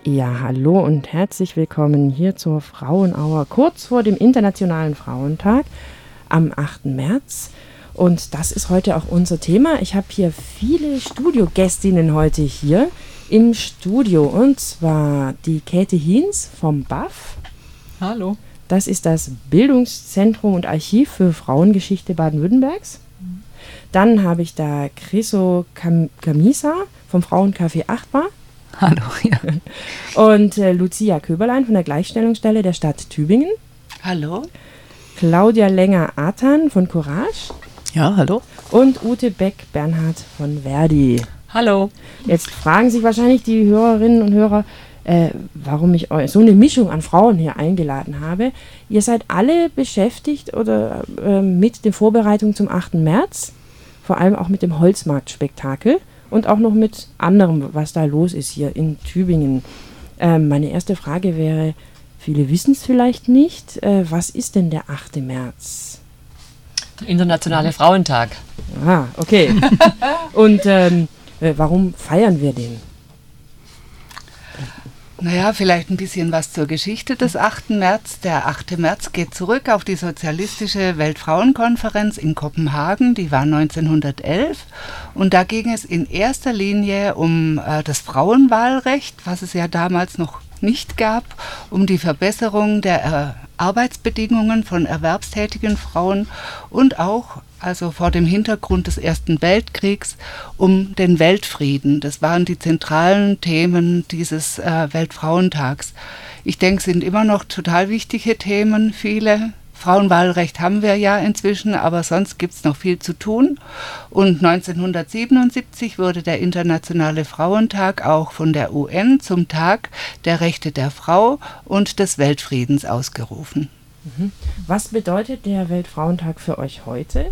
Ja, hallo und herzlich willkommen hier zur Frauenhour, kurz vor dem Internationalen Frauentag am 8. März. Und das ist heute auch unser Thema. Ich habe hier viele Studiogästinnen heute hier im Studio. Und zwar die Käthe Hiens vom BAF. Hallo. Das ist das Bildungszentrum und Archiv für Frauengeschichte Baden-Württembergs. Dann habe ich da Chriso Camisa vom Frauencafé Achtbar. Hallo, ja. Und Lucia Köberlein von der Gleichstellungsstelle der Stadt Tübingen. Hallo. Claudia Länger-Athan von Courage. Ja, hallo. Und Ute Beck-Bernhard von Verdi. Hallo. Jetzt fragen sich wahrscheinlich die Hörerinnen und Hörer, warum ich so eine Mischung an Frauen hier eingeladen habe. Ihr seid alle beschäftigt oder mit der Vorbereitung zum 8. März, vor allem auch mit dem Holzmarktspektakel. Und auch noch mit anderem, was da los ist hier in Tübingen. Meine erste Frage wäre, viele wissen es vielleicht nicht, was ist denn der 8. März? Der Internationale Frauentag. Ah, okay. Und warum feiern wir den? Naja, vielleicht ein bisschen was zur Geschichte des 8. März. Der 8. März geht zurück auf die Sozialistische Weltfrauenkonferenz in Kopenhagen, die war 1911. Und da ging es in erster Linie um das Frauenwahlrecht, was es ja damals noch nicht gab, um die Verbesserung der Arbeitsbedingungen von erwerbstätigen Frauen und auch, also vor dem Hintergrund des Ersten Weltkriegs, um den Weltfrieden. Das waren die zentralen Themen dieses Weltfrauentags. Ich denke, es sind immer noch total wichtige Themen, viele. Frauenwahlrecht haben wir ja inzwischen, aber sonst gibt es noch viel zu tun. Und 1977 wurde der Internationale Frauentag auch von der UN zum Tag der Rechte der Frau und des Weltfriedens ausgerufen. Was bedeutet der Weltfrauentag für euch heute?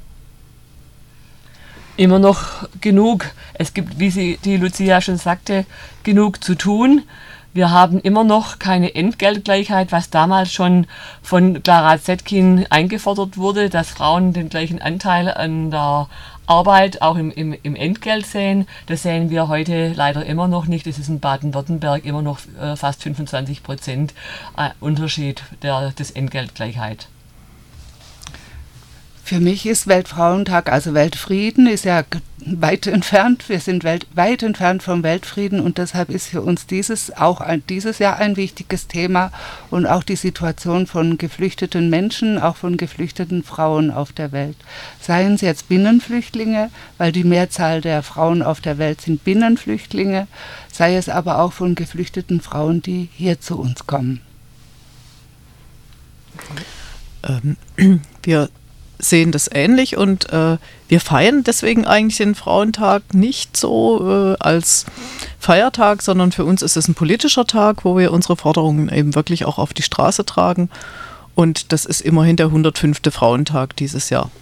Immer noch genug. Es gibt, wie die Lucia schon sagte, genug zu tun. Wir haben immer noch keine Entgeltgleichheit, was damals schon von Clara Zetkin eingefordert wurde, dass Frauen den gleichen Anteil an der Arbeit auch im Entgelt sehen. Das sehen wir heute leider immer noch nicht. Es ist in Baden-Württemberg immer noch fast 25% Unterschied des Entgeltgleichheit. Für mich ist Weltfrauentag, also Weltfrieden, ist ja weit entfernt. Wir sind weit entfernt vom Weltfrieden und deshalb ist für uns dieses Jahr ein wichtiges Thema und auch die Situation von geflüchteten Menschen, auch von geflüchteten Frauen auf der Welt. Seien es jetzt Binnenflüchtlinge, weil die Mehrzahl der Frauen auf der Welt sind Binnenflüchtlinge, sei es aber auch von geflüchteten Frauen, die hier zu uns kommen. Wir sehen das ähnlich und wir feiern deswegen eigentlich den Frauentag nicht so als Feiertag, sondern für uns ist es ein politischer Tag, wo wir unsere Forderungen eben wirklich auch auf die Straße tragen und das ist immerhin der 105. Frauentag dieses Jahr.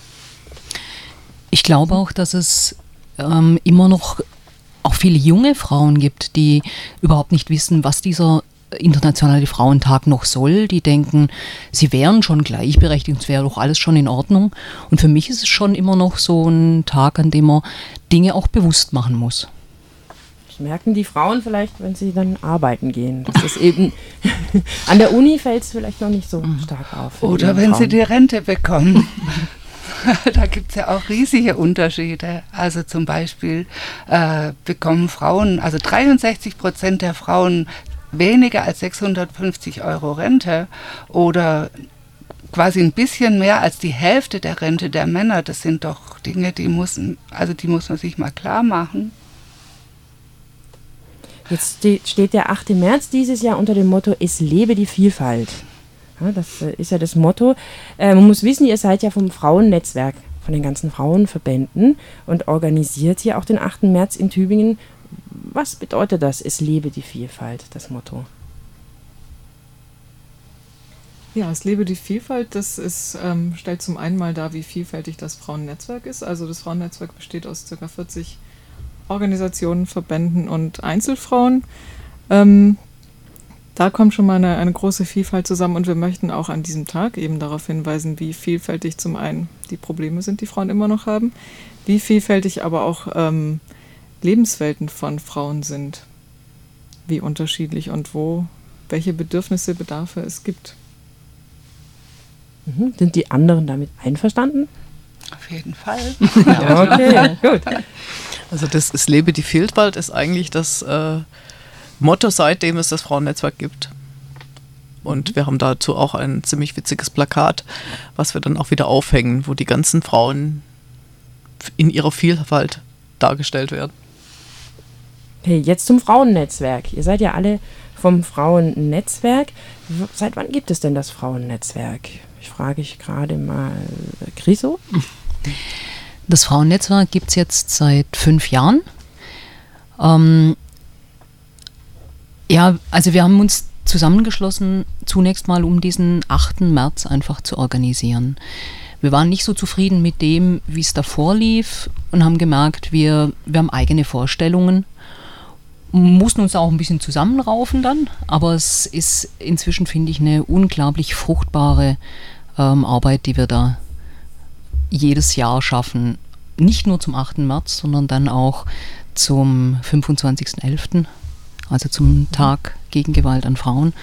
Ich glaube auch, dass es immer noch auch viele junge Frauen gibt, die überhaupt nicht wissen, was dieser Internationale Frauentag noch soll, die denken, sie wären schon gleichberechtigt, es wäre doch alles schon in Ordnung. Und für mich ist es schon immer noch so ein Tag, an dem man Dinge auch bewusst machen muss. Das merken die Frauen vielleicht, wenn sie dann arbeiten gehen. Das ist eben, an der Uni fällt es vielleicht noch nicht so stark auf. Oder wenn sie die Rente bekommen. Da gibt es ja auch riesige Unterschiede. Also zum Beispiel bekommen Frauen, also 63% der Frauen weniger als 650 € Rente oder quasi ein bisschen mehr als die Hälfte der Rente der Männer. Das sind doch Dinge, die muss man sich mal klar machen. Jetzt steht der 8. März dieses Jahr unter dem Motto, es lebe die Vielfalt. Ja, das ist ja das Motto. Man muss wissen, ihr seid ja vom Frauennetzwerk, von den ganzen Frauenverbänden und organisiert hier auch den 8. März in Tübingen. Was bedeutet das, es lebe die Vielfalt, das Motto? Ja, es lebe die Vielfalt, das ist, stellt zum einen mal dar, wie vielfältig das Frauennetzwerk ist. Also das Frauennetzwerk besteht aus ca. 40 Organisationen, Verbänden und Einzelfrauen. Da kommt schon mal eine große Vielfalt zusammen und wir möchten auch an diesem Tag eben darauf hinweisen, wie vielfältig zum einen die Probleme sind, die Frauen immer noch haben, wie vielfältig aber auch Lebenswelten von Frauen sind. wie unterschiedlich und welche Bedürfnisse, Bedarfe es gibt. Sind die anderen damit einverstanden? Auf jeden Fall. Ja, okay, gut. Also das Lebe die Vielfalt ist eigentlich das Motto, seitdem es das Frauennetzwerk gibt. Und wir haben dazu auch ein ziemlich witziges Plakat, was wir dann auch wieder aufhängen, wo die ganzen Frauen in ihrer Vielfalt dargestellt werden. Okay, jetzt zum Frauennetzwerk. Ihr seid ja alle vom Frauennetzwerk. Seit wann gibt es denn das Frauennetzwerk? Ich frage gerade mal Chriso. Das Frauennetzwerk gibt es jetzt seit 5 Jahren. Ja, also wir haben uns zusammengeschlossen, zunächst mal um diesen 8. März einfach zu organisieren. Wir waren nicht so zufrieden mit dem, wie es davor lief und haben gemerkt, wir haben eigene Vorstellungen, mussten uns auch ein bisschen zusammenraufen dann, aber es ist inzwischen, finde ich, eine unglaublich fruchtbare Arbeit, die wir da jedes Jahr schaffen. Nicht nur zum 8. März, sondern dann auch zum 25.11., also zum Tag gegen Gewalt an Frauen.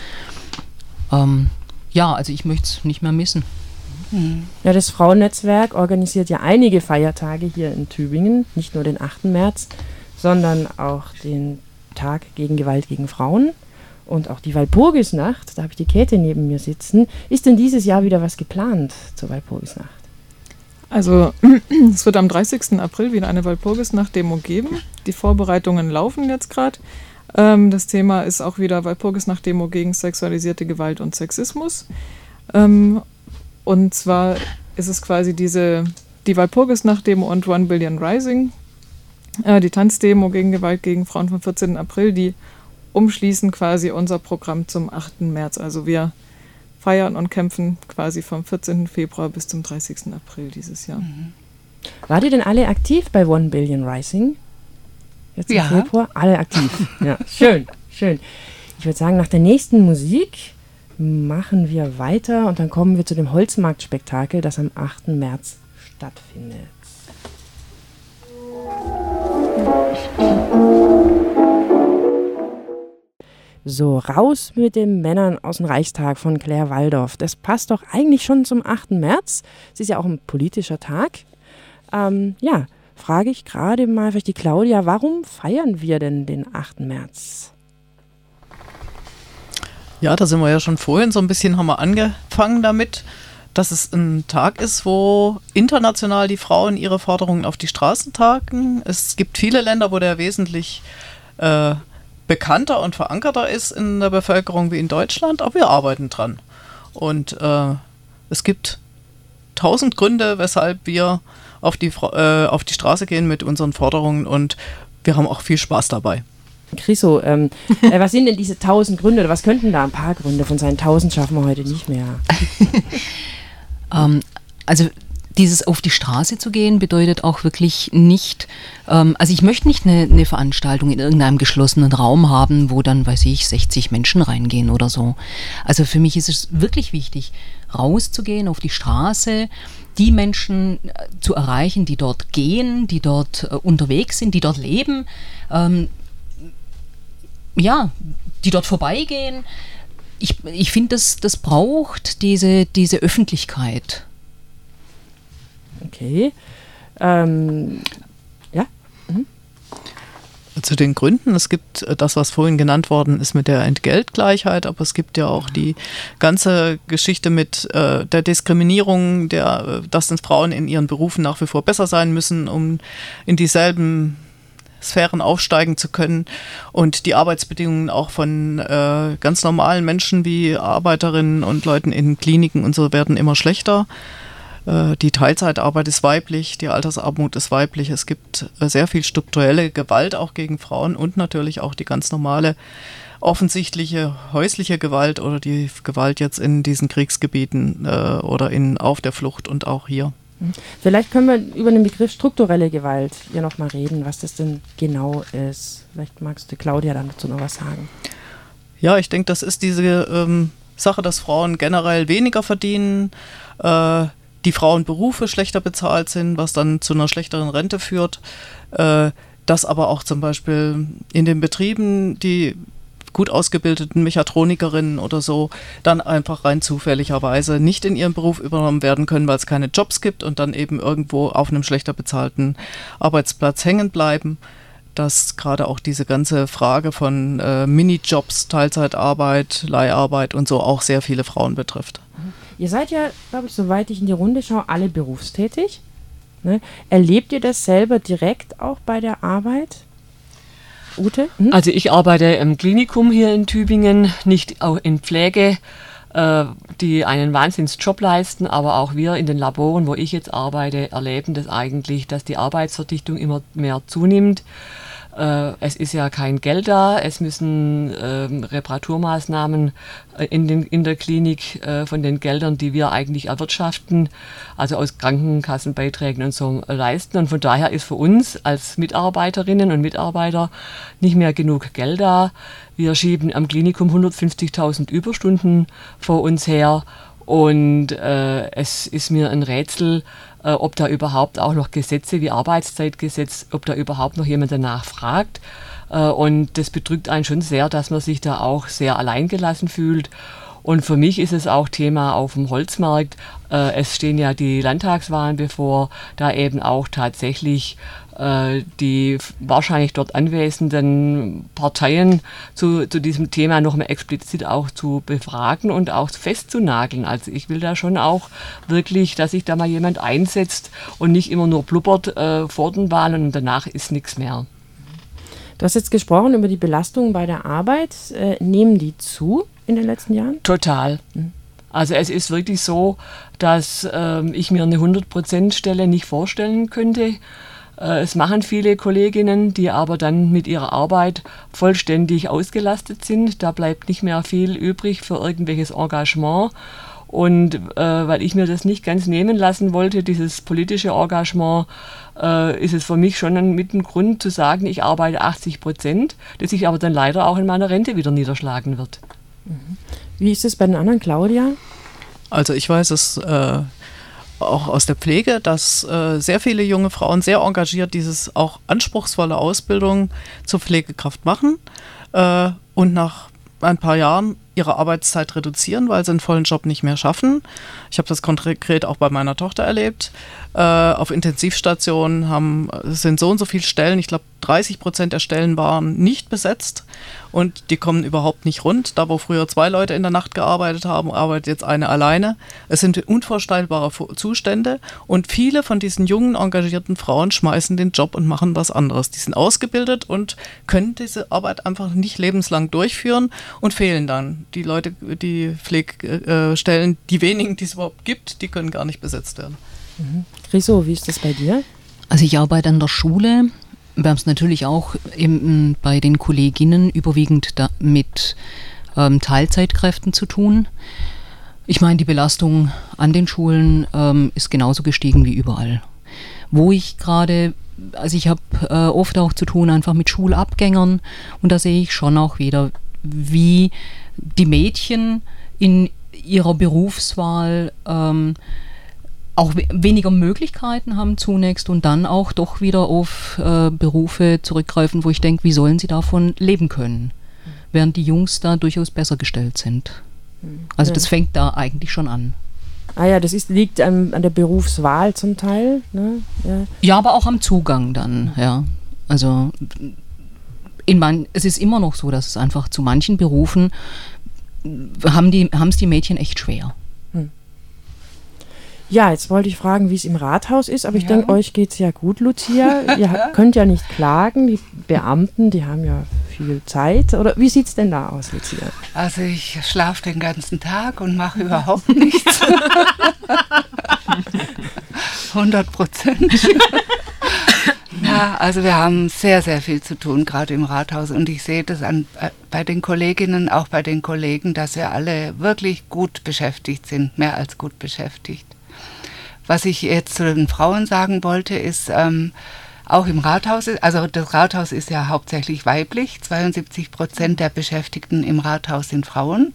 Ja, also ich möchte es nicht mehr missen. Ja, das Frauennetzwerk organisiert ja einige Feiertage hier in Tübingen, nicht nur den 8. März, sondern auch den Tag gegen Gewalt gegen Frauen und auch die Walpurgisnacht. Da habe ich die Käthe neben mir sitzen. Ist denn dieses Jahr wieder was geplant zur Walpurgisnacht? Also es wird am 30. April wieder eine Walpurgisnacht-Demo geben. Die Vorbereitungen laufen jetzt gerade. Das Thema ist auch wieder Walpurgisnacht-Demo gegen sexualisierte Gewalt und Sexismus. Und zwar ist es quasi die Walpurgisnacht-Demo und 1 Billion Rising, die Tanzdemo gegen Gewalt gegen Frauen vom 14. April, die umschließen quasi unser Programm zum 8. März. Also wir feiern und kämpfen quasi vom 14. Februar bis zum 30. April dieses Jahr. Wart ihr denn alle aktiv bei 1 Billion Rising? Jetzt im Februar? Alle aktiv. Ja, schön, schön. Ich würde sagen, nach der nächsten Musik machen wir weiter und dann kommen wir zu dem Holzmarktspektakel, das am 8. März stattfindet. So, raus mit den Männern aus dem Reichstag von Claire Waldorf. Das passt doch eigentlich schon zum 8. März. Es ist ja auch ein politischer Tag. Ja, frage ich gerade mal vielleicht die Claudia, warum feiern wir denn den 8. März? Ja, da sind wir ja schon vorhin so ein bisschen, haben wir angefangen damit, dass es ein Tag ist, wo international die Frauen ihre Forderungen auf die Straßen tragen. Es gibt viele Länder, wo der wesentlich bekannter und verankerter ist in der Bevölkerung wie in Deutschland, aber wir arbeiten dran. Und es gibt 1000 Gründe, weshalb wir auf die Straße gehen mit unseren Forderungen und wir haben auch viel Spaß dabei. Chriso, was sind denn diese 1000 Gründe oder was könnten da ein paar Gründe von seinen 1000 schaffen wir heute nicht mehr? Also dieses auf die Straße zu gehen bedeutet auch wirklich nicht, also ich möchte nicht eine Veranstaltung in irgendeinem geschlossenen Raum haben, wo dann, weiß ich, 60 Menschen reingehen oder so. Also für mich ist es wirklich wichtig, rauszugehen auf die Straße, die Menschen zu erreichen, die dort gehen, die dort unterwegs sind, die dort leben, ja, die dort vorbeigehen. Ich finde, das braucht diese Öffentlichkeit. Okay. Ja. Zu den Gründen, es gibt das, was vorhin genannt worden ist mit der Entgeltgleichheit, aber es gibt ja auch die ganze Geschichte mit der Diskriminierung, dass Frauen in ihren Berufen nach wie vor besser sein müssen, um in dieselben Sphären aufsteigen zu können und die Arbeitsbedingungen auch von ganz normalen Menschen wie Arbeiterinnen und Leuten in Kliniken und so werden immer schlechter. Die Teilzeitarbeit ist weiblich, die Altersarmut ist weiblich. Es gibt sehr viel strukturelle Gewalt auch gegen Frauen und natürlich auch die ganz normale offensichtliche häusliche Gewalt oder die Gewalt jetzt in diesen Kriegsgebieten oder auf der Flucht und auch hier. Vielleicht können wir über den Begriff strukturelle Gewalt hier nochmal reden, was das denn genau ist. Vielleicht magst du, Claudia, dann dazu noch was sagen. Ja, ich denke, das ist diese Sache, dass Frauen generell weniger verdienen, die Frauenberufe schlechter bezahlt sind, was dann zu einer schlechteren Rente führt, dass aber auch zum Beispiel in den Betrieben die gut ausgebildeten Mechatronikerinnen oder so dann einfach rein zufälligerweise nicht in ihren Beruf übernommen werden können, weil es keine Jobs gibt und dann eben irgendwo auf einem schlechter bezahlten Arbeitsplatz hängen bleiben. Dass gerade auch diese ganze Frage von Minijobs, Teilzeitarbeit, Leiharbeit und so auch sehr viele Frauen betrifft. Ihr seid ja, glaube ich, soweit ich in die Runde schaue, alle berufstätig. Ne? Erlebt ihr das selber direkt auch bei der Arbeit? Ute? Also ich arbeite im Klinikum hier in Tübingen, nicht auch in Pflege, die einen Wahnsinnsjob leisten, aber auch wir in den Laboren, wo ich jetzt arbeite, erleben das eigentlich, dass die Arbeitsverdichtung immer mehr zunimmt. Es ist ja kein Geld da, es müssen Reparaturmaßnahmen in der Klinik von den Geldern, die wir eigentlich erwirtschaften, also aus Krankenkassenbeiträgen und so leisten. Und von daher ist für uns als Mitarbeiterinnen und Mitarbeiter nicht mehr genug Geld da. Wir schieben am Klinikum 150.000 Überstunden vor uns her. Und es ist mir ein Rätsel, ob da überhaupt auch noch Gesetze wie Arbeitszeitgesetz, ob da überhaupt noch jemand danach fragt. Und das bedrückt einen schon sehr, dass man sich da auch sehr alleingelassen fühlt. Und für mich ist es auch Thema auf dem Holzmarkt. Es stehen ja die Landtagswahlen bevor, da eben auch tatsächlich die wahrscheinlich dort anwesenden Parteien zu diesem Thema noch mal explizit auch zu befragen und auch festzunageln. Also ich will da schon auch wirklich, dass sich da mal jemand einsetzt und nicht immer nur blubbert vor den Wahlen und danach ist nichts mehr. Du hast jetzt gesprochen über die Belastungen bei der Arbeit. Nehmen die zu in den letzten Jahren? Total. Also es ist wirklich so, dass ich mir eine 100%-Stelle nicht vorstellen könnte. Es machen viele Kolleginnen, die aber dann mit ihrer Arbeit vollständig ausgelastet sind. Da bleibt nicht mehr viel übrig für irgendwelches Engagement. Und weil ich mir das nicht ganz nehmen lassen wollte, dieses politische Engagement, ist es für mich schon mit ein Grund zu sagen, ich arbeite 80%, das sich aber dann leider auch in meiner Rente wieder niederschlagen wird. Wie ist es bei den anderen, Claudia? Also ich weiß es auch aus der Pflege, dass sehr viele junge Frauen sehr engagiert dieses auch anspruchsvolle Ausbildung zur Pflegekraft machen und nach ein paar Jahren ihre Arbeitszeit reduzieren, weil sie einen vollen Job nicht mehr schaffen. Ich habe das konkret auch bei meiner Tochter erlebt. Auf Intensivstationen sind so und so viele Stellen, ich glaube 30% der Stellen waren nicht besetzt und die kommen überhaupt nicht rund. Da, wo früher 2 Leute in der Nacht gearbeitet haben, arbeitet jetzt eine alleine. Es sind unvorstellbare Zustände und viele von diesen jungen, engagierten Frauen schmeißen den Job und machen was anderes. Die sind ausgebildet und können diese Arbeit einfach nicht lebenslang durchführen und fehlen dann. Die Leute, die Pflegestellen, die wenigen, die es überhaupt gibt, die können gar nicht besetzt werden. Chriso, wie ist das bei dir? Also ich arbeite an der Schule. Wir haben es natürlich auch bei den Kolleginnen überwiegend mit Teilzeitkräften zu tun. Ich meine, die Belastung an den Schulen ist genauso gestiegen wie überall. Wo ich gerade, also ich habe oft auch zu tun einfach mit Schulabgängern und da sehe ich schon auch wieder, wie die Mädchen in ihrer Berufswahl auch weniger Möglichkeiten haben zunächst und dann auch doch wieder auf Berufe zurückgreifen, wo ich denke, wie sollen sie davon leben können, während die Jungs da durchaus besser gestellt sind. Also das fängt da eigentlich schon an. Ah ja, das liegt an der Berufswahl zum Teil. Ne? Ja, aber auch am Zugang dann, ja. Also es ist immer noch so, dass es einfach zu manchen Berufen haben es die Mädchen echt schwer. Ja, jetzt wollte ich fragen, wie es im Rathaus ist, aber ich denke, euch geht es ja gut, Lucia. Ihr könnt ja nicht klagen, die Beamten, die haben ja viel Zeit. Oder wie sieht es denn da aus, Lucia? Also ich schlafe den ganzen Tag und mache überhaupt nichts. 100%. Ja, also wir haben sehr, sehr viel zu tun, gerade im Rathaus. Und ich sehe das bei den Kolleginnen, auch bei den Kollegen, dass wir alle wirklich gut beschäftigt sind, mehr als gut beschäftigt. Was ich jetzt zu den Frauen sagen wollte, ist auch im Rathaus, also das Rathaus ist ja hauptsächlich weiblich, 72% der Beschäftigten im Rathaus sind Frauen.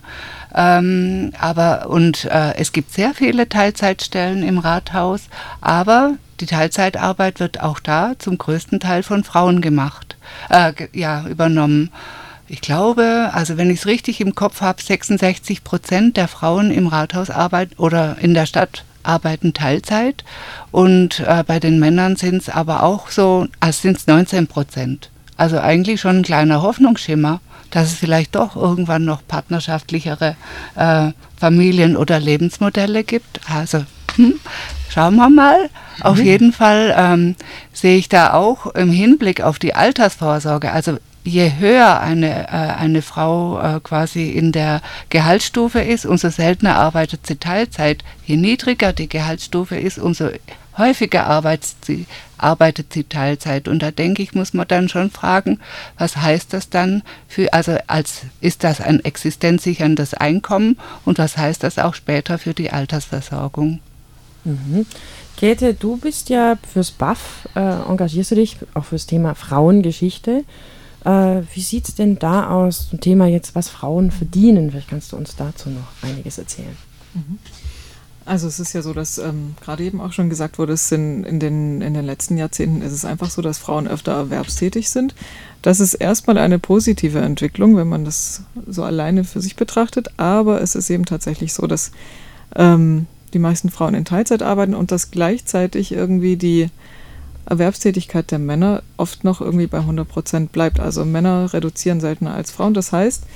Es gibt sehr viele Teilzeitstellen im Rathaus, aber die Teilzeitarbeit wird auch da zum größten Teil von Frauen gemacht, übernommen. ich glaube, also wenn ich es richtig im Kopf habe, 66% der Frauen im Rathaus arbeiten oder in der Stadt arbeiten Teilzeit und bei den Männern sind es aber auch so, also sind es 19%. Also eigentlich schon ein kleiner Hoffnungsschimmer, dass es vielleicht doch irgendwann noch partnerschaftlichere Familien- oder Lebensmodelle gibt. Also schauen wir mal. Auf jeden Fall sehe ich da auch im Hinblick auf die Altersvorsorge, also je höher eine Frau quasi in der Gehaltsstufe ist, umso seltener arbeitet sie Teilzeit. Je niedriger die Gehaltsstufe ist, umso häufiger arbeitet sie Teilzeit. Und da denke ich, muss man dann schon fragen, was heißt das dann ist das ein existenzsicherndes Einkommen und was heißt das auch später für die Altersversorgung? Mhm. Käthe, du bist ja fürs BAF, engagierst du dich auch fürs Thema Frauengeschichte. Wie sieht es denn da aus zum Thema jetzt, was Frauen verdienen? Vielleicht kannst du uns dazu noch einiges erzählen. Also es ist ja so, dass gerade eben auch schon gesagt wurde, in den letzten Jahrzehnten ist es einfach so, dass Frauen öfter erwerbstätig sind. Das ist erstmal eine positive Entwicklung, wenn man das so alleine für sich betrachtet. Aber es ist eben tatsächlich so, dass die meisten Frauen in Teilzeit arbeiten und dass gleichzeitig irgendwie die Erwerbstätigkeit der Männer oft noch irgendwie bei 100% bleibt. Also Männer reduzieren seltener als Frauen. Das heißt,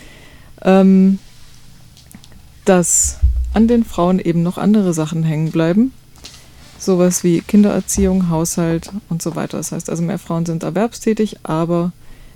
dass an den Frauen eben noch andere Sachen hängen bleiben. Sowas wie Kindererziehung, Haushalt und so weiter. Das heißt also, mehr Frauen sind erwerbstätig, aber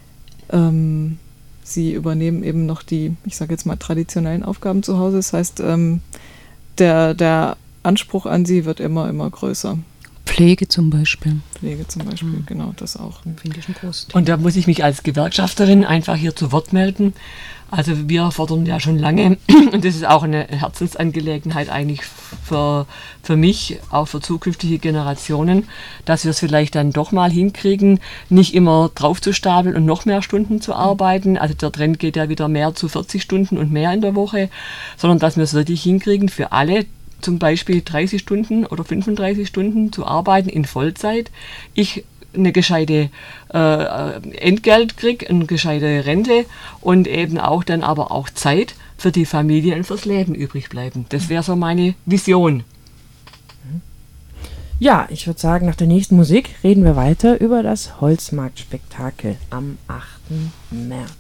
sie übernehmen eben noch die, ich sage jetzt mal, traditionellen Aufgaben zu Hause. Das heißt, der Anspruch an sie wird immer größer. Pflege zum Beispiel, Genau, das auch. Finde ich ein großes Thema. Und da muss ich mich als Gewerkschafterin einfach hier zu Wort melden. Also wir fordern ja schon lange, und das ist auch eine Herzensangelegenheit eigentlich für mich, auch für zukünftige Generationen, dass wir es vielleicht dann doch mal hinkriegen, nicht immer draufzustapeln und noch mehr Stunden zu arbeiten. Also der Trend geht ja wieder mehr zu 40 Stunden und mehr in der Woche, sondern dass wir es wirklich hinkriegen, für alle zum Beispiel 30 Stunden oder 35 Stunden zu arbeiten in Vollzeit. Ich eine gescheite Entgelt kriege, eine gescheite Rente und eben auch dann aber auch Zeit für die Familie und fürs Leben übrig bleiben. Das wäre so meine Vision. Ja, ich würde sagen, nach der nächsten Musik reden wir weiter über das Holzmarktspektakel am 8. März.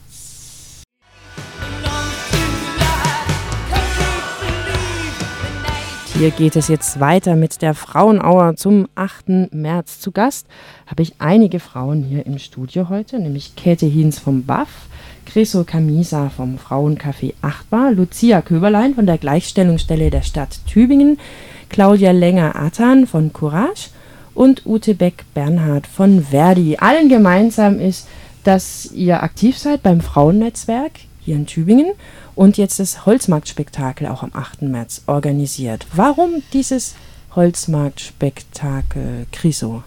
Hier geht es jetzt weiter mit der Frauenauer zum 8. März. Zu Gast habe ich einige Frauen hier im Studio heute, nämlich Käthe Hinz vom BAF, Chryso Camisa vom Frauencafé Achtbar, Lucia Köberlein von der Gleichstellungsstelle der Stadt Tübingen, Claudia Länger-Athan von Courage und Ute Beck-Bernhard von Verdi. Allen gemeinsam ist, dass ihr aktiv seid beim Frauennetzwerk hier in Tübingen und jetzt das Holzmarktspektakel auch am 8. März organisiert. Warum dieses Holzmarktspektakel, Chryso?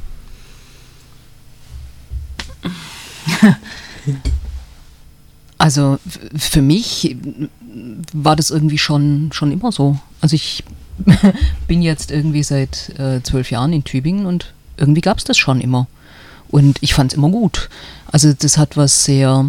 Also für mich war das irgendwie schon immer so. Also ich bin jetzt irgendwie seit 12 Jahren in Tübingen und irgendwie gab es das schon immer. Und ich fand es immer gut. Also das hat was sehr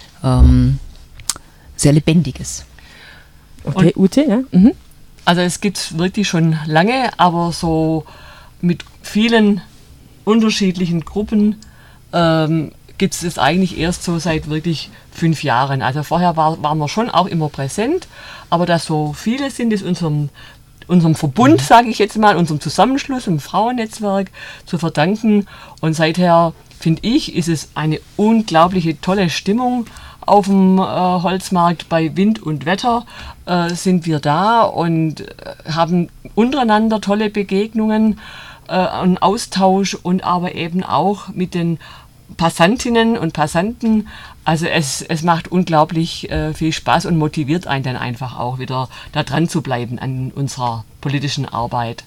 Lebendiges. Okay, Und, Ute, ja? Mhm. Also es gibt es wirklich schon lange, aber so mit vielen unterschiedlichen Gruppen gibt es das eigentlich erst so seit wirklich 5 Jahren. Also vorher waren wir schon auch immer präsent, aber dass so viele sind, ist unserem Verbund, sage ich jetzt mal, unserem Zusammenschluss, im Frauennetzwerk zu verdanken. Und seither, finde ich, ist es eine unglaubliche tolle Stimmung auf dem Holzmarkt. Bei Wind und Wetter sind wir da und haben untereinander tolle Begegnungen, einen Austausch und aber eben auch mit den Passantinnen und Passanten. Also es macht unglaublich viel Spaß und motiviert einen dann einfach auch wieder da dran zu bleiben an unserer politischen Arbeit.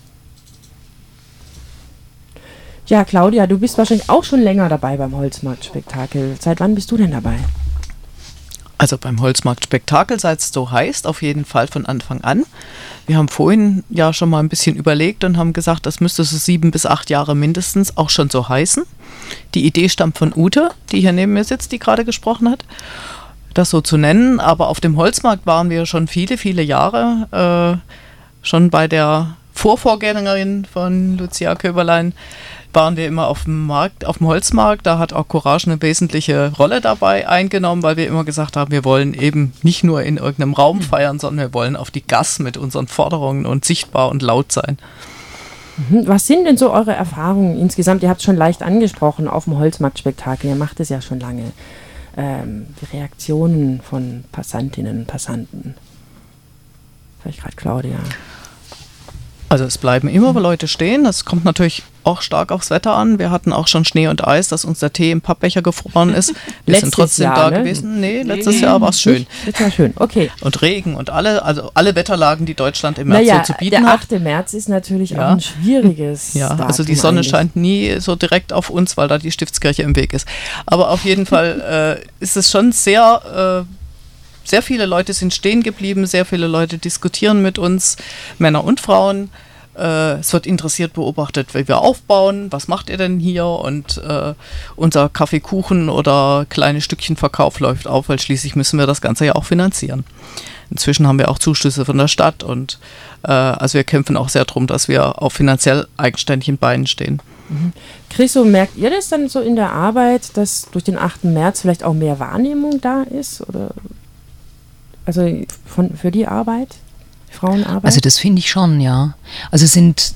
Ja, Claudia, du bist wahrscheinlich auch schon länger dabei beim Holzmarktspektakel. Seit wann bist du denn dabei? Also beim Holzmarktspektakel, seit es so heißt, auf jeden Fall von Anfang an. Wir haben vorhin ja schon mal ein bisschen überlegt und haben gesagt, das müsste so 7 bis 8 Jahre mindestens auch schon so heißen. Die Idee stammt von Ute, die hier neben mir sitzt, die gerade gesprochen hat. das so zu nennen. Aber auf dem Holzmarkt waren wir schon viele, viele Jahre. Schon bei der Vorvorgängerin von Lucia Köberlein waren wir immer auf dem Holzmarkt. Da hat auch Courage eine wesentliche Rolle dabei eingenommen, weil wir immer gesagt haben, wir wollen eben nicht nur in irgendeinem Raum feiern, sondern wir wollen auf die Gasse mit unseren Forderungen und sichtbar und laut sein. Was sind denn so eure Erfahrungen insgesamt? Ihr habt es schon leicht angesprochen auf dem Holzmarktspektakel. Ihr macht es ja schon lange. Die Reaktionen von Passantinnen und Passanten. Vielleicht gerade Claudia. Also es bleiben immer Leute stehen. Das kommt natürlich auch stark aufs Wetter an. Wir hatten auch schon Schnee und Eis, dass uns der Tee im Pappbecher gefroren ist. Wir sind trotzdem Jahr, da gewesen. Nee, letztes Jahr war es schön. Das war schön, okay. Und Regen und alle Wetterlagen, die Deutschland im März so zu bieten hat. Der 8. März ist natürlich auch ein schwieriges Datum. Also die Sonne scheint nie so direkt auf uns, weil da die Stiftskirche im Weg ist. Aber auf jeden Fall ist es schon sehr viele Leute sind stehen geblieben, sehr viele Leute diskutieren mit uns, Männer und Frauen. Es wird interessiert beobachtet, wie wir aufbauen, was macht ihr denn hier? Und unser Kaffeekuchen oder kleine Stückchenverkauf läuft auf, weil schließlich müssen wir das Ganze ja auch finanzieren. Inzwischen haben wir auch Zuschüsse von der Stadt und also wir kämpfen auch sehr darum, dass wir auf finanziell eigenständigen Beinen stehen. Chriso, merkt ihr das dann so in der Arbeit, dass durch den 8. März vielleicht auch mehr Wahrnehmung da ist? Oder also für die Arbeit, Frauenarbeit? Also das finde ich schon, ja. Also sind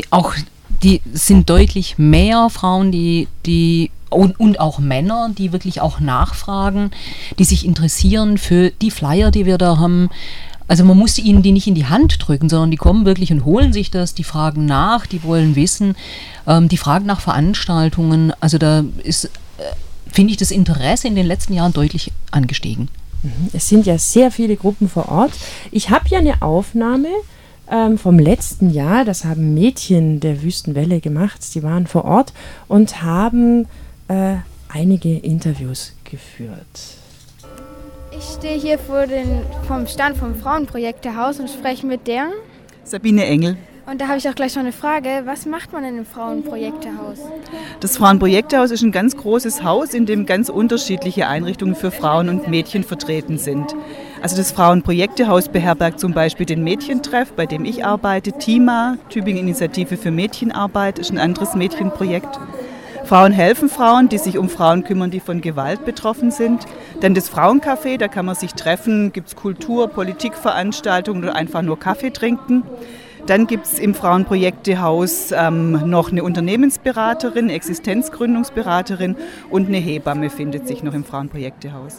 sind deutlich mehr Frauen, und auch Männer, die wirklich auch nachfragen, die sich interessieren für die Flyer, die wir da haben. Also man muss ihnen die nicht in die Hand drücken, sondern die kommen wirklich und holen sich das, die fragen nach, die wollen wissen, die fragen nach Veranstaltungen. Also da ist, finde ich, das Interesse in den letzten Jahren deutlich angestiegen. Es sind ja sehr viele Gruppen vor Ort. Ich habe ja eine Aufnahme vom letzten Jahr, das haben Mädchen der Wüstenwelle gemacht. Sie waren vor Ort und haben einige Interviews geführt. Ich stehe hier vom Stand vom Frauenprojektehaus und spreche mit der Sabine Engel. Und da habe ich auch gleich noch eine Frage. Was macht man in einem Frauenprojektehaus? Das Frauenprojektehaus ist ein ganz großes Haus, in dem ganz unterschiedliche Einrichtungen für Frauen und Mädchen vertreten sind. Also das Frauenprojektehaus beherbergt zum Beispiel den Mädchentreff, bei dem ich arbeite. TIMA, Tübingen Initiative für Mädchenarbeit, ist ein anderes Mädchenprojekt. Frauen helfen Frauen, die sich um Frauen kümmern, die von Gewalt betroffen sind. Dann das Frauencafé, da kann man sich treffen, gibt es Kultur-, Politikveranstaltungen oder einfach nur Kaffee trinken. Dann gibt es im Frauenprojektehaus noch eine Unternehmensberaterin, Existenzgründungsberaterin und eine Hebamme findet sich noch im Frauenprojektehaus.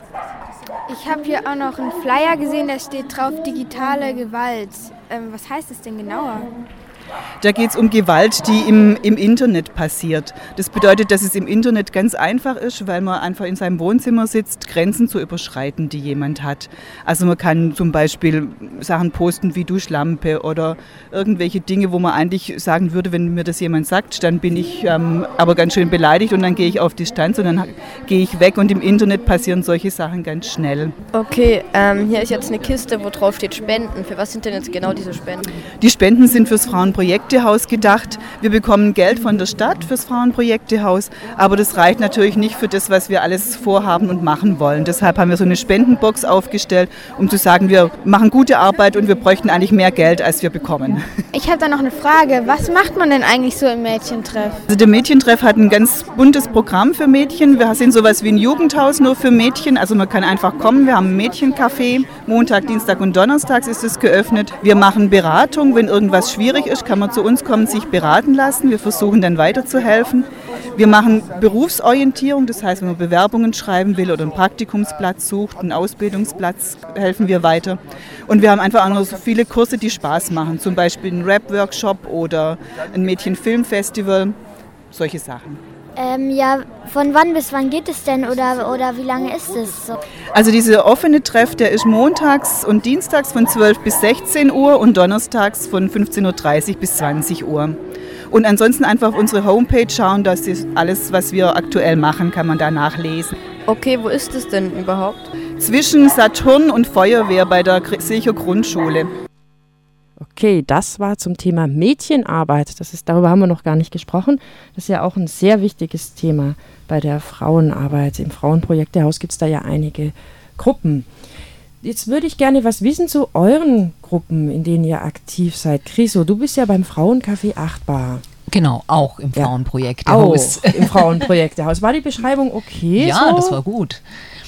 Ich habe hier auch noch einen Flyer gesehen, da steht drauf digitale Gewalt. Was heißt das denn genauer? Da geht es um Gewalt, die im Internet passiert. Das bedeutet, dass es im Internet ganz einfach ist, weil man einfach in seinem Wohnzimmer sitzt, Grenzen zu überschreiten, die jemand hat. Also man kann zum Beispiel Sachen posten wie Duschlampe oder irgendwelche Dinge, wo man eigentlich sagen würde, wenn mir das jemand sagt, dann bin ich aber ganz schön beleidigt und dann gehe ich auf Distanz und dann gehe ich weg und im Internet passieren solche Sachen ganz schnell. Okay, hier ist jetzt eine Kiste, wo drauf steht Spenden. Für was sind denn jetzt genau diese Spenden? Die Spenden sind fürs Frauenprojektehaus gedacht. Wir bekommen Geld von der Stadt fürs Frauenprojektehaus, aber das reicht natürlich nicht für das, was wir alles vorhaben und machen wollen. Deshalb haben wir so eine Spendenbox aufgestellt, um zu sagen, wir machen gute Arbeit und wir bräuchten eigentlich mehr Geld, als wir bekommen. Ich habe da noch eine Frage. Was macht man denn eigentlich so im Mädchentreff? Also der Mädchentreff hat ein ganz buntes Programm für Mädchen. Wir sind sowas wie ein Jugendhaus nur für Mädchen. Also man kann einfach kommen. Wir haben ein Mädchencafé. Montag, Dienstag und Donnerstags ist es geöffnet. Wir machen Beratung. Wenn irgendwas schwierig ist, kann man zu uns kommen, sich beraten lassen. Wir versuchen dann weiterzuhelfen. Wir machen Berufsorientierung. Das heißt, wenn man Bewerbungen schreiben will oder einen Praktikumsplatz sucht, einen Ausbildungsplatz, helfen wir weiter. Und wir haben einfach auch noch so viele Kurse, die Spaß machen. Zum Beispiel einen Rap-Workshop oder ein Mädchenfilmfestival. Solche Sachen. Ja, von wann bis wann geht es denn oder wie lange ist es so? Also dieser offene Treff, der ist montags und dienstags von 12 bis 16 Uhr und donnerstags von 15.30 Uhr bis 20 Uhr. Und ansonsten einfach auf unsere Homepage schauen, dass alles, was wir aktuell machen, kann man da nachlesen. Okay, wo ist es denn überhaupt? Zwischen Saturn und Feuerwehr bei der Silcher Grundschule. Okay, das war zum Thema Mädchenarbeit. Darüber haben wir noch gar nicht gesprochen. Das ist ja auch ein sehr wichtiges Thema bei der Frauenarbeit. Im Frauenprojektehaus gibt es da ja einige Gruppen. Jetzt würde ich gerne was wissen zu euren Gruppen, in denen ihr aktiv seid. Chriso, du bist ja beim Frauencafé 8 Bar. Genau, auch im Frauenprojektehaus. Auch im Frauenprojektehaus. War die Beschreibung okay? Ja, so? das war gut.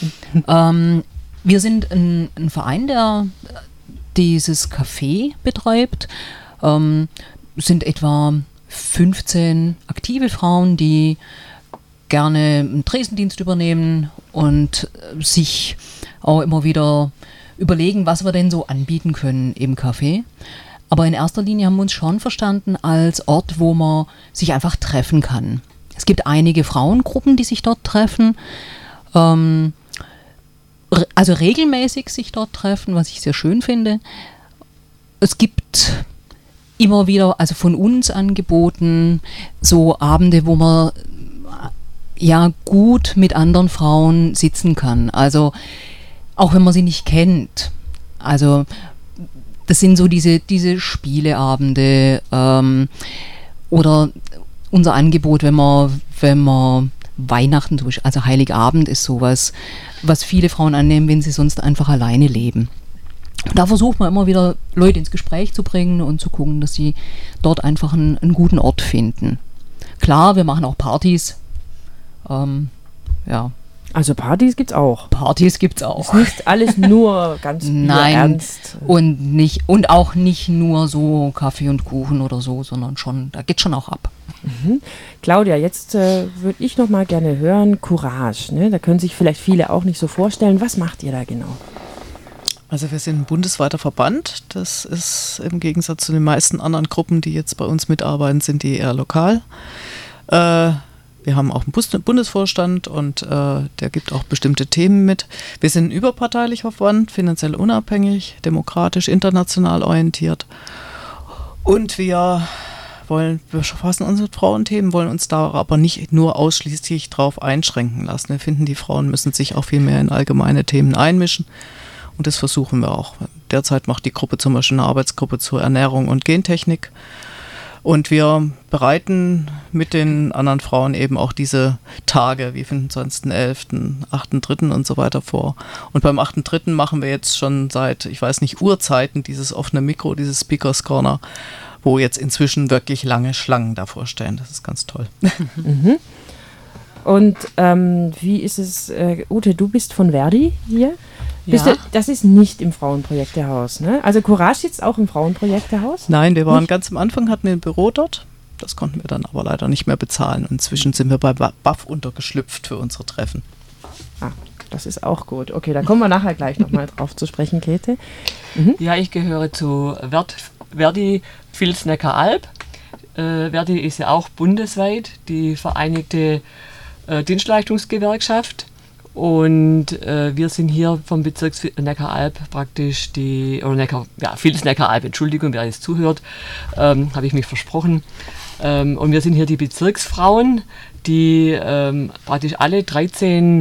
Wir sind ein Verein, der dieses Café betreibt. Sind etwa 15 aktive Frauen, die gerne einen Tresendienst übernehmen und sich auch immer wieder überlegen, was wir denn so anbieten können im Café. Aber in erster Linie haben wir uns schon verstanden als Ort, wo man sich einfach treffen kann. Es gibt einige Frauengruppen, die sich dort treffen, also regelmäßig sich dort treffen, was ich sehr schön finde. Es gibt immer wieder, also von uns angeboten, so Abende, wo man ja gut mit anderen Frauen sitzen kann. Also auch wenn man sie nicht kennt. Also das sind so diese Spieleabende oder unser Angebot, wenn man Weihnachten, also Heiligabend ist sowas, was viele Frauen annehmen, wenn sie sonst einfach alleine leben. Da versucht man immer wieder Leute ins Gespräch zu bringen und zu gucken, dass sie dort einfach einen guten Ort finden. Klar, wir machen auch Partys. Ja. Also Partys gibt's auch. Partys gibt's auch. Ist nicht alles nur ganz ernst. Und auch nicht nur so Kaffee und Kuchen oder so, sondern schon, da geht's schon auch ab. Mhm. Claudia, jetzt würde ich noch mal gerne hören, Courage, ne? Da können sich vielleicht viele auch nicht so vorstellen. Was macht ihr da genau? Also wir sind ein bundesweiter Verband. Das ist im Gegensatz zu den meisten anderen Gruppen, die jetzt bei uns mitarbeiten, sind die eher lokal. Wir haben auch einen Bundesvorstand und der gibt auch bestimmte Themen mit. Wir sind ein überparteilicher Verband, finanziell unabhängig, demokratisch, international orientiert. Und wir befassen uns mit Frauenthemen, wollen uns da aber nicht nur ausschließlich drauf einschränken lassen. Wir finden, die Frauen müssen sich auch viel mehr in allgemeine Themen einmischen. Und das versuchen wir auch. Derzeit macht die Gruppe zum Beispiel eine Arbeitsgruppe zur Ernährung und Gentechnik. Und wir bereiten mit den anderen Frauen eben auch diese Tage wie 25.11., 8.3. und so weiter vor. Und beim 8.3. machen wir jetzt schon seit, ich weiß nicht, Urzeiten dieses offene Mikro, dieses Speakers Corner, wo jetzt inzwischen wirklich lange Schlangen davor stehen. Das ist ganz toll. Mhm. Und wie ist es, Ute, du bist von Verdi hier? Ja. Das ist nicht im Frauenprojektehaus, ne? Also Courage sitzt auch im Frauenprojektehaus? Nein, wir waren ganz am Anfang, hatten wir ein Büro dort. Das konnten wir dann aber leider nicht mehr bezahlen. Und inzwischen sind wir bei BAF untergeschlüpft für unsere Treffen. Ah, das ist auch gut. Okay, da kommen wir nachher gleich nochmal drauf zu sprechen, Käthe. Mhm. Ja, ich gehöre zu Verdi Vils-Neckar-Alb. Verdi ist ja auch bundesweit die Vereinigte Dienstleistungsgewerkschaft. Und wir sind hier vom Bezirk Neckar-Alb praktisch Vils-Neckar-Alb, Entschuldigung, wer jetzt zuhört, habe ich mich versprochen. Und wir sind hier die Bezirksfrauen, die praktisch alle 13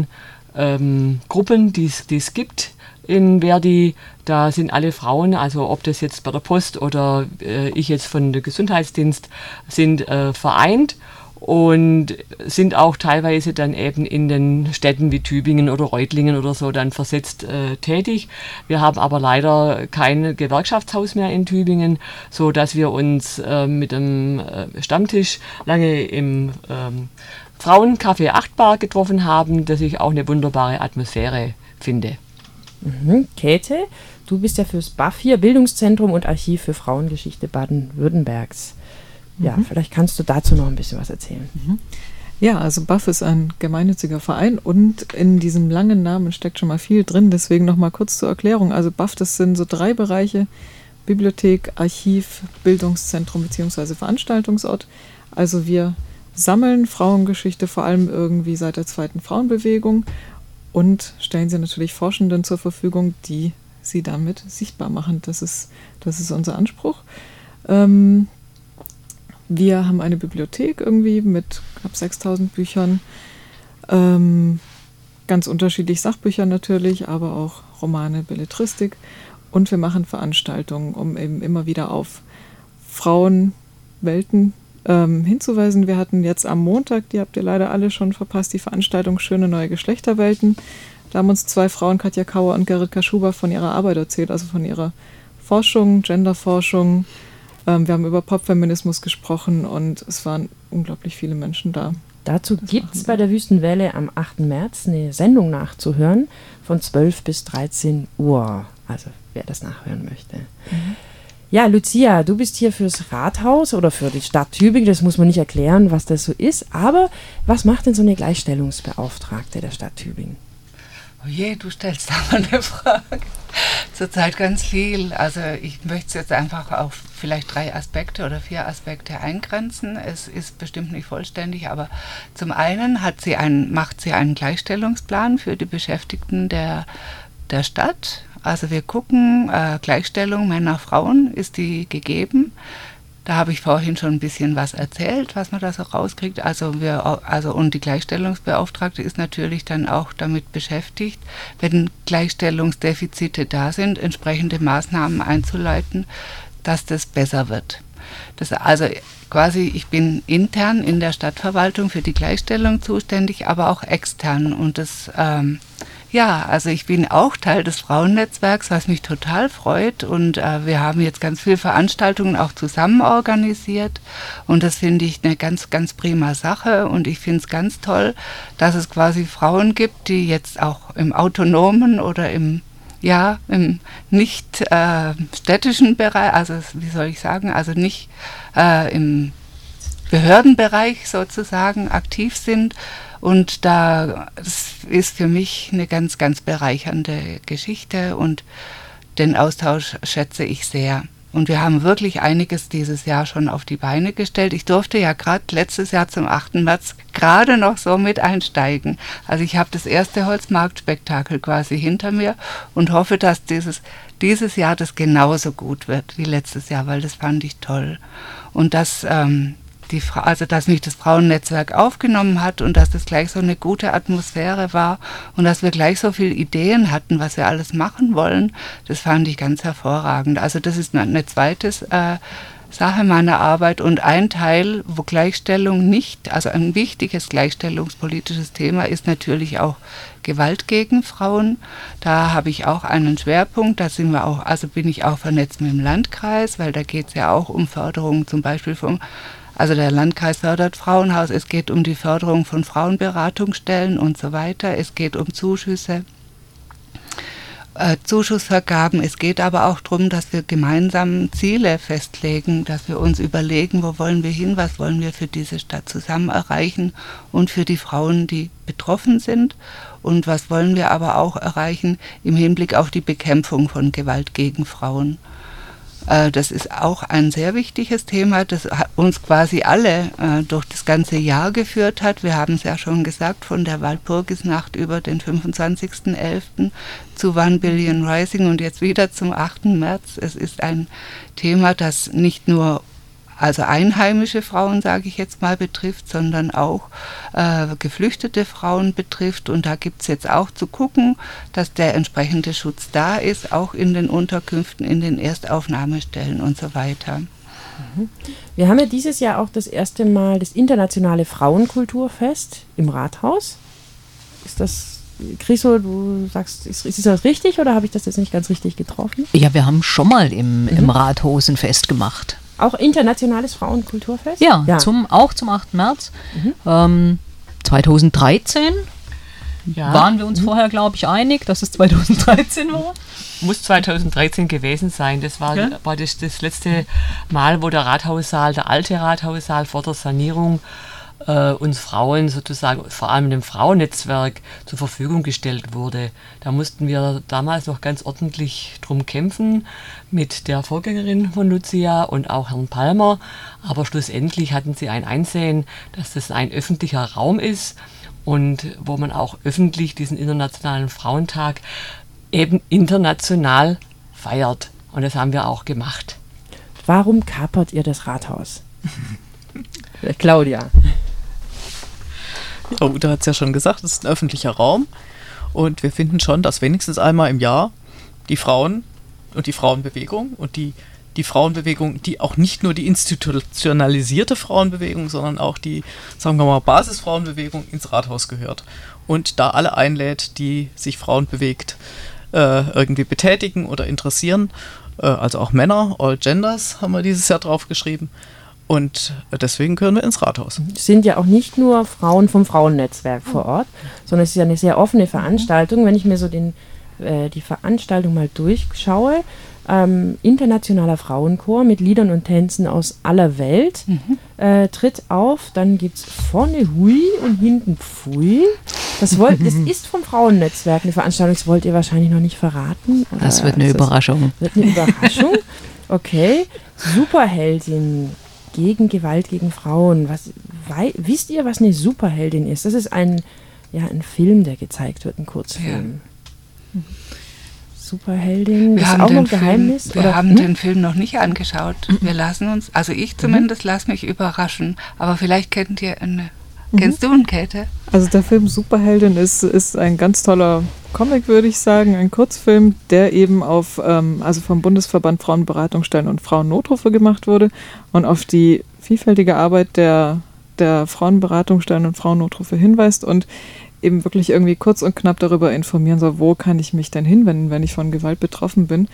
Gruppen, die es gibt in Verdi, da sind alle Frauen, also ob das jetzt bei der Post oder ich jetzt von der Gesundheitsdienst, sind vereint. Und sind auch teilweise dann eben in den Städten wie Tübingen oder Reutlingen oder so dann versetzt tätig. Wir haben aber leider kein Gewerkschaftshaus mehr in Tübingen, so dass wir uns mit dem Stammtisch lange im Frauencafé 8 Bar getroffen haben, das ich auch eine wunderbare Atmosphäre finde. Mhm. Käthe, du bist ja fürs BAF hier, Bildungszentrum und Archiv für Frauengeschichte Baden-Württembergs. Ja, vielleicht kannst du dazu noch ein bisschen was erzählen. Ja, also BAF ist ein gemeinnütziger Verein und in diesem langen Namen steckt schon mal viel drin. Deswegen noch mal kurz zur Erklärung. Also BAF, das sind so 3 Bereiche: Bibliothek, Archiv, Bildungszentrum bzw. Veranstaltungsort. Also wir sammeln Frauengeschichte vor allem irgendwie seit der zweiten Frauenbewegung und stellen sie natürlich Forschenden zur Verfügung, die sie damit sichtbar machen. Das ist unser Anspruch. Wir haben eine Bibliothek irgendwie mit knapp 6.000 Büchern, ganz unterschiedlich Sachbücher natürlich, aber auch Romane, Belletristik. Und wir machen Veranstaltungen, um eben immer wieder auf Frauenwelten hinzuweisen. Wir hatten jetzt am Montag, die habt ihr leider alle schon verpasst, die Veranstaltung Schöne neue Geschlechterwelten Da haben uns 2 Frauen, Katja Kauer und Gerrit Kaschuba, von ihrer Arbeit erzählt, also von ihrer Forschung, Genderforschung. Wir haben über Popfeminismus gesprochen und es waren unglaublich viele Menschen da. Dazu gibt es bei der Wüstenwelle am 8. März eine Sendung nachzuhören von 12 bis 13 Uhr. Also wer das nachhören möchte. Ja, Lucia, du bist hier fürs Rathaus oder für die Stadt Tübingen. Das muss man nicht erklären, was das so ist. Aber was macht denn so eine Gleichstellungsbeauftragte der Stadt Tübingen? Oh je, du stellst da mal eine Frage. Zurzeit ganz viel. Also ich möchte es jetzt einfach auf vielleicht 3 Aspekte oder 4 Aspekte eingrenzen. Es ist bestimmt nicht vollständig, aber zum einen macht sie einen Gleichstellungsplan für die Beschäftigten der Stadt. Also wir gucken, Gleichstellung Männer, Frauen, ist die gegeben? Da habe ich vorhin schon ein bisschen was erzählt, was man da so rauskriegt. Und die Gleichstellungsbeauftragte ist natürlich dann auch damit beschäftigt, wenn Gleichstellungsdefizite da sind, entsprechende Maßnahmen einzuleiten, dass das besser wird. Ich bin intern in der Stadtverwaltung für die Gleichstellung zuständig, aber auch extern. Und ich bin auch Teil des Frauennetzwerks, was mich total freut. Und wir haben jetzt ganz viele Veranstaltungen auch zusammen organisiert. Und das finde ich eine ganz, ganz prima Sache. Und ich finde es ganz toll, dass es quasi Frauen gibt, die jetzt auch im autonomen oder im nicht städtischen Bereich, also wie soll ich sagen, also nicht im Behördenbereich sozusagen aktiv sind. Und das ist für mich eine ganz, ganz bereichernde Geschichte und den Austausch schätze ich sehr. Und wir haben wirklich einiges dieses Jahr schon auf die Beine gestellt. Ich durfte ja gerade letztes Jahr zum 8. März gerade noch so mit einsteigen. Also ich habe das erste Holzmarktspektakel quasi hinter mir und hoffe, dass dieses Jahr das genauso gut wird wie letztes Jahr, weil das fand ich toll. Und dass mich das Frauennetzwerk aufgenommen hat und dass das gleich so eine gute Atmosphäre war und dass wir gleich so viele Ideen hatten, was wir alles machen wollen, das fand ich ganz hervorragend. Also das ist eine zweite Sache meiner Arbeit und ein Teil, wo Gleichstellung also ein wichtiges gleichstellungspolitisches Thema ist natürlich auch Gewalt gegen Frauen. Da habe ich auch einen Schwerpunkt, bin ich auch vernetzt mit dem Landkreis, weil da geht es ja auch um Förderung zum Beispiel der Landkreis fördert Frauenhaus, es geht um die Förderung von Frauenberatungsstellen und so weiter, es geht um Zuschüsse, Zuschussvergaben, es geht aber auch darum, dass wir gemeinsam Ziele festlegen, dass wir uns überlegen, wo wollen wir hin, was wollen wir für diese Stadt zusammen erreichen und für die Frauen, die betroffen sind und was wollen wir aber auch erreichen im Hinblick auf die Bekämpfung von Gewalt gegen Frauen. Das ist auch ein sehr wichtiges Thema, das uns quasi alle durch das ganze Jahr geführt hat. Wir haben es ja schon gesagt, von der Walpurgisnacht über den 25.11. zu One Billion Rising und jetzt wieder zum 8. März. Es ist ein Thema, das nicht nur einheimische Frauen, sage ich jetzt mal, betrifft, sondern auch geflüchtete Frauen betrifft. Und da gibt es jetzt auch zu gucken, dass der entsprechende Schutz da ist, auch in den Unterkünften, in den Erstaufnahmestellen und so weiter. Wir haben ja dieses Jahr auch das erste Mal das internationale Frauenkulturfest im Rathaus. Ist das, Chriso, du sagst, ist das richtig oder habe ich das jetzt nicht ganz richtig getroffen? Ja, wir haben schon mal im Rathaus ein Fest gemacht. Auch internationales Frauenkulturfest? Ja. Auch zum 8. März. 2013 waren wir uns vorher, glaube ich, einig, dass es 2013 war. Muss 2013 gewesen sein. Das war das letzte Mal, wo der alte Rathaussaal vor der Sanierung uns Frauen sozusagen, vor allem dem Frauennetzwerk, zur Verfügung gestellt wurde. Da mussten wir damals noch ganz ordentlich drum kämpfen mit der Vorgängerin von Lucia und auch Herrn Palmer. Aber schlussendlich hatten sie ein Einsehen, dass das ein öffentlicher Raum ist und wo man auch öffentlich diesen Internationalen Frauentag eben international feiert. Und das haben wir auch gemacht. Warum kapert ihr das Rathaus? Claudia. Ja, Uta hat es ja schon gesagt, es ist ein öffentlicher Raum und wir finden schon, dass wenigstens einmal im Jahr die Frauen und die Frauenbewegung und die die Frauenbewegung, die auch nicht nur die institutionalisierte Frauenbewegung, sondern auch die, sagen wir mal, Basisfrauenbewegung ins Rathaus gehört. Und da alle einlädt, die sich frauenbewegt irgendwie betätigen oder interessieren. Also auch Männer, all genders haben wir dieses Jahr drauf geschrieben. Und deswegen gehören wir ins Rathaus. Es sind ja auch nicht nur Frauen vom Frauennetzwerk vor Ort, sondern es ist ja eine sehr offene Veranstaltung. Wenn ich mir so die Veranstaltung mal durchschaue, internationaler Frauenchor mit Liedern und Tänzen aus aller Welt tritt auf. Dann gibt es vorne Hui und hinten Pfui. Das ist vom Frauennetzwerk eine Veranstaltung, das wollt ihr wahrscheinlich noch nicht verraten. Das wird eine Überraschung. Wird eine Überraschung. Okay. Superheldin gegen Gewalt gegen Frauen. Wisst ihr, was eine Superheldin ist? Das ist ein Film, der gezeigt wird, ein Kurzfilm. Ja. Superheldin, das ist auch noch ein Geheimnis? Wir haben den Film noch nicht angeschaut. Wir lassen uns, also ich zumindest, lasse mich überraschen. Aber vielleicht kennst du ihn, Käthe? Also der Film Superheldin ist ein ganz toller Comic, würde ich sagen, ein Kurzfilm, der eben also vom Bundesverband Frauenberatungsstellen und Frauennotrufe gemacht wurde und auf die vielfältige Arbeit der Frauenberatungsstellen und Frauennotrufe hinweist und eben wirklich irgendwie kurz und knapp darüber informieren soll, wo kann ich mich denn hinwenden, wenn ich von Gewalt betroffen bin.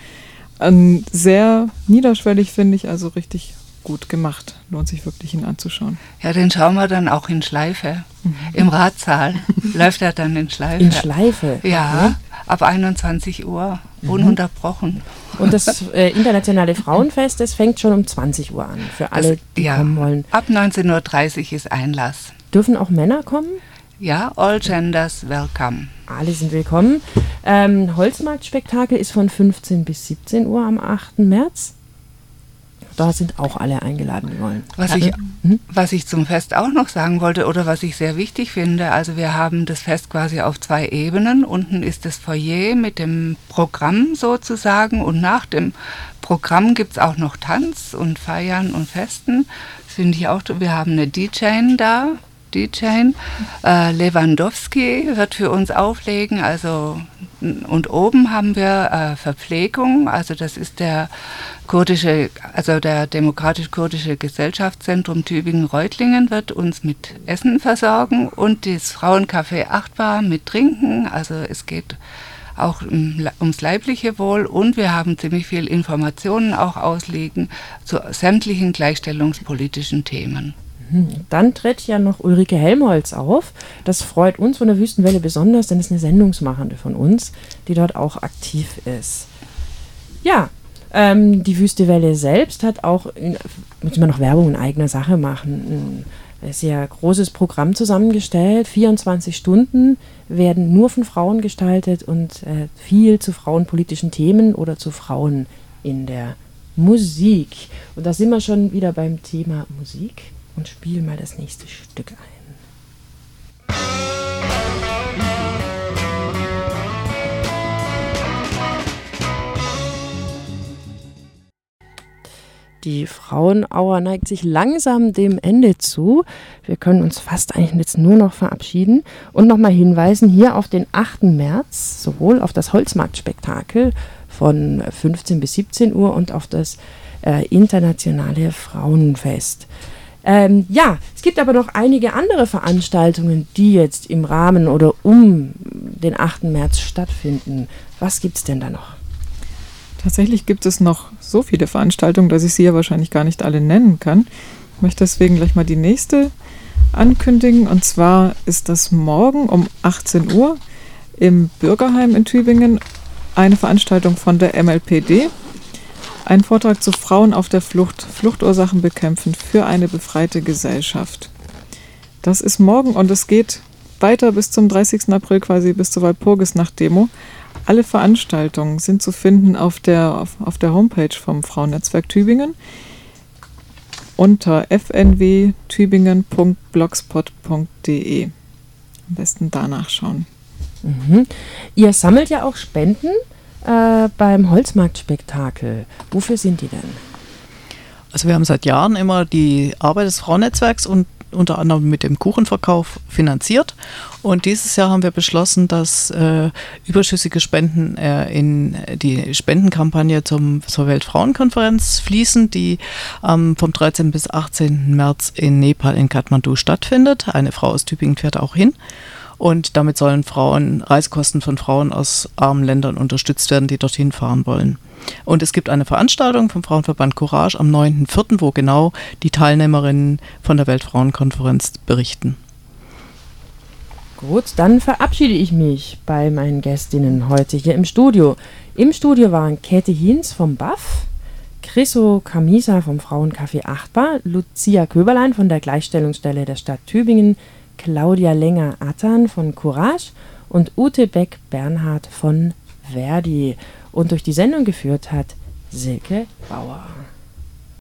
Sehr niederschwellig, finde ich, also richtig gut gemacht. Lohnt sich wirklich, ihn anzuschauen. Ja, den schauen wir dann auch in Schleife. Im Ratssaal läuft er dann in Schleife. In Schleife? Ja, ab 21 Uhr, ununterbrochen. Und das internationale Frauenfest, das fängt schon um 20 Uhr an, für alle, die kommen wollen. Ab 19.30 Uhr ist Einlass. Dürfen auch Männer kommen? Ja, all genders welcome. Alle sind willkommen. Holzmarktspektakel ist von 15 bis 17 Uhr am 8. März. Da sind auch alle eingeladen, die wollen. Was ich zum Fest auch noch sagen wollte oder was ich sehr wichtig finde, also wir haben das Fest quasi auf 2 Ebenen. Unten ist das Foyer mit dem Programm sozusagen und nach dem Programm gibt es auch noch Tanz und Feiern und Festen. Das finde ich auch, wir haben eine DJ da. Lewandowski wird für uns auflegen, und oben haben wir Verpflegung, also das ist der Demokratisch-Kurdische Gesellschaftszentrum Tübingen-Reutlingen wird uns mit Essen versorgen und das Frauencafé 8 Bar mit Trinken, also es geht auch ums leibliche Wohl und wir haben ziemlich viel Informationen auch ausliegen zu sämtlichen gleichstellungspolitischen Themen. Dann tritt ja noch Ulrike Helmholtz auf. Das freut uns von der Wüstenwelle besonders, denn es ist eine Sendungsmachende von uns, die dort auch aktiv ist. Ja, die Wüstewelle selbst hat auch, muss man noch Werbung in eigener Sache machen, ein sehr großes Programm zusammengestellt. 24 Stunden werden nur von Frauen gestaltet und viel zu frauenpolitischen Themen oder zu Frauen in der Musik. Und da sind wir schon wieder beim Thema Musik. Und spiel mal das nächste Stück ein. Die Frauenauer neigt sich langsam dem Ende zu. Wir können uns fast eigentlich jetzt nur noch verabschieden und nochmal hinweisen hier auf den 8. März, sowohl auf das Holzmarktspektakel von 15 bis 17 Uhr und auf das internationale Frauenfest. Es gibt aber noch einige andere Veranstaltungen, die jetzt im Rahmen oder um den 8. März stattfinden. Was gibt es denn da noch? Tatsächlich gibt es noch so viele Veranstaltungen, dass ich sie ja wahrscheinlich gar nicht alle nennen kann. Ich möchte deswegen gleich mal die nächste ankündigen. Und zwar ist das morgen um 18 Uhr im Bürgerheim in Tübingen eine Veranstaltung von der MLPD. Ein Vortrag zu Frauen auf der Flucht, Fluchtursachen bekämpfen für eine befreite Gesellschaft. Das ist morgen und es geht weiter bis zum 30. April, quasi bis zur Walpurgisnacht-Demo. Alle Veranstaltungen sind zu finden auf der Homepage vom Frauennetzwerk Tübingen unter fnwtübingen.blogspot.de. Am besten danach schauen. Ihr sammelt ja auch Spenden beim Holzmarktspektakel. Wofür sind die denn? Also wir haben seit Jahren immer die Arbeit des Frauennetzwerks und unter anderem mit dem Kuchenverkauf finanziert. Und dieses Jahr haben wir beschlossen, dass überschüssige Spenden in die Spendenkampagne zur Weltfrauenkonferenz fließen, die vom 13. bis 18. März in Nepal in Kathmandu stattfindet. Eine Frau aus Tübingen fährt auch hin. Und damit sollen Reisekosten von Frauen aus armen Ländern unterstützt werden, die dorthin fahren wollen. Und es gibt eine Veranstaltung vom Frauenverband Courage am 9.4., wo genau die Teilnehmerinnen von der Weltfrauenkonferenz berichten. Gut, dann verabschiede ich mich bei meinen Gästinnen heute hier im Studio. Im Studio waren Käthe Hinz vom BAF, Chriso Camisa vom Frauencafé Achtbar, Lucia Köberlein von der Gleichstellungsstelle der Stadt Tübingen, Claudia Länger-Attan von Courage und Ute Beck-Bernhard von Verdi. Und durch die Sendung geführt hat Silke Bauer.